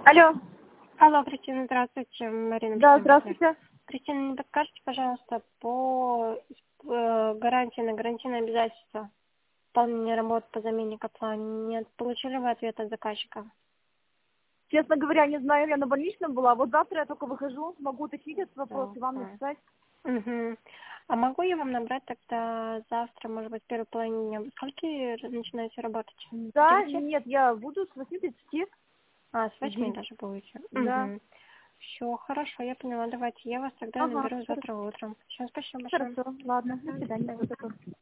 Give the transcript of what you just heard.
Алло. Алло, Кристина, здравствуйте, Марина. Да, Беседа. здравствуйте. Кристина, не подскажете, пожалуйста, по гарантии на гарантийные обязательства выполнения работ по замене котла? Нет, получили вы ответ от заказчика? Честно говоря, не знаю, я на больничном была. Вот завтра я только выхожу, могу уточнить этот вопрос и вам Ага. написать. Угу. А могу я вам набрать тогда завтра, может быть, в первой половине дня? Вы скольки начинаете работать? С Да, 9? нет, я буду с 8:30. А, с С 8 9. даже будете. Да. Угу. Все, хорошо, я поняла. Давайте я вас тогда Ага, наберу хорошо. завтра утром. Всем спасибо большое. Хорошо, ладно, до Да, до свидания. свидания. Всего доброго.